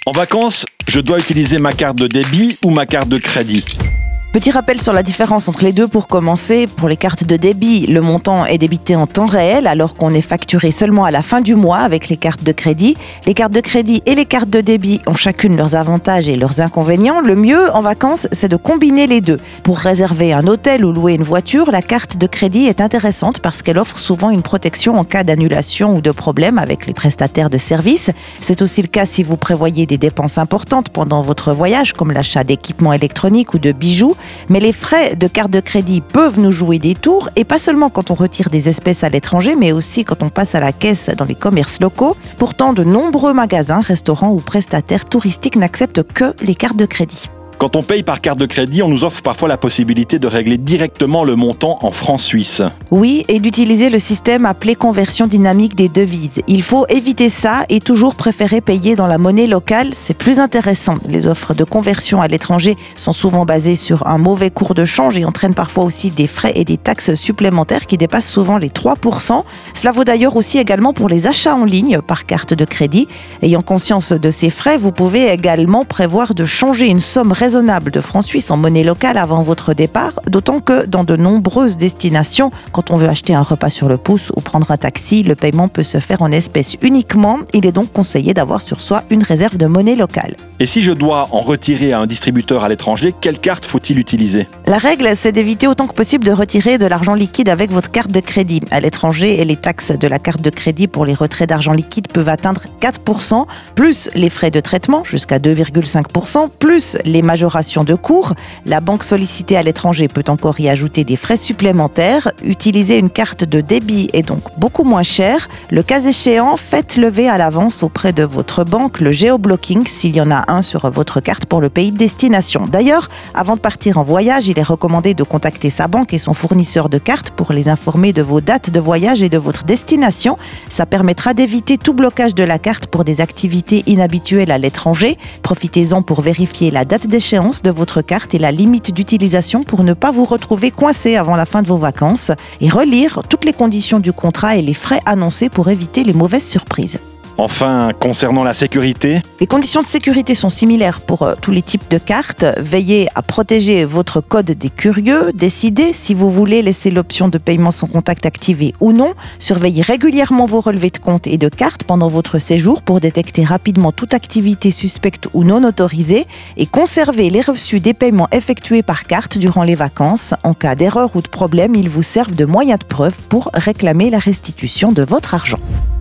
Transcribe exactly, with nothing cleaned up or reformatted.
En vacances, je dois utiliser ma carte de débit ou ma carte de crédit. Petit rappel sur la différence entre les deux pour commencer. Pour les cartes de débit, le montant est débité en temps réel alors qu'on est facturé seulement à la fin du mois avec les cartes de crédit. Les cartes de crédit et les cartes de débit ont chacune leurs avantages et leurs inconvénients. Le mieux en vacances, c'est de combiner les deux. Pour réserver un hôtel ou louer une voiture, la carte de crédit est intéressante parce qu'elle offre souvent une protection en cas d'annulation ou de problème avec les prestataires de services. C'est aussi le cas si vous prévoyez des dépenses importantes pendant votre voyage comme l'achat d'équipements électroniques ou de bijoux. Mais les frais de carte de crédit peuvent nous jouer des tours, et pas seulement quand on retire des espèces à l'étranger, mais aussi quand on passe à la caisse dans les commerces locaux. Pourtant, de nombreux magasins, restaurants ou prestataires touristiques n'acceptent que les cartes de crédit. Quand on paye par carte de crédit, on nous offre parfois la possibilité de régler directement le montant en francs suisses. Oui, et d'utiliser le système appelé conversion dynamique des devises. Il faut éviter ça et toujours préférer payer dans la monnaie locale, c'est plus intéressant. Les offres de conversion à l'étranger sont souvent basées sur un mauvais cours de change et entraînent parfois aussi des frais et des taxes supplémentaires qui dépassent souvent les trois pour cent. Cela vaut d'ailleurs aussi également pour les achats en ligne par carte de crédit. Ayant conscience de ces frais, vous pouvez également prévoir de changer une somme raisonnable de francs suisses en monnaie locale avant votre départ, d'autant que dans de nombreuses destinations, quand on veut acheter un repas sur le pouce ou prendre un taxi, le paiement peut se faire en espèces uniquement. Il est donc conseillé d'avoir sur soi une réserve de monnaie locale. Et si je dois en retirer à un distributeur à l'étranger, quelle carte faut-il utiliser ? La règle, c'est d'éviter autant que possible de retirer de l'argent liquide avec votre carte de crédit. À l'étranger, et les taxes de la carte de crédit pour les retraits d'argent liquide peuvent atteindre quatre pour cent, plus les frais de traitement, jusqu'à deux virgule cinq pour cent, plus les majorations de cours. La banque sollicitée à l'étranger peut encore y ajouter des frais supplémentaires. Utiliser une carte de débit est donc beaucoup moins cher. Le cas échéant, faites lever à l'avance auprès de votre banque le géoblocking s'il y en a un sur votre carte pour le pays de destination. D'ailleurs, avant de partir en voyage, il est recommandé de contacter sa banque et son fournisseur de cartes pour les informer de vos dates de voyage et de votre destination. Ça permettra d'éviter tout blocage de la carte pour des activités inhabituelles à l'étranger. Profitez-en pour vérifier la date d'échéance de votre carte et la limite d'utilisation pour ne pas vous retrouver coincé avant la fin de vos vacances, et relire toutes les conditions du contrat et les frais annoncés pour éviter les mauvaises surprises. Enfin, concernant la sécurité, les conditions de sécurité sont similaires pour euh, tous les types de cartes. Veillez à protéger votre code des curieux. Décidez si vous voulez laisser l'option de paiement sans contact activée ou non. Surveillez régulièrement vos relevés de compte et de cartes pendant votre séjour pour détecter rapidement toute activité suspecte ou non autorisée. Et conservez les reçus des paiements effectués par carte durant les vacances. En cas d'erreur ou de problème, ils vous servent de moyen de preuve pour réclamer la restitution de votre argent.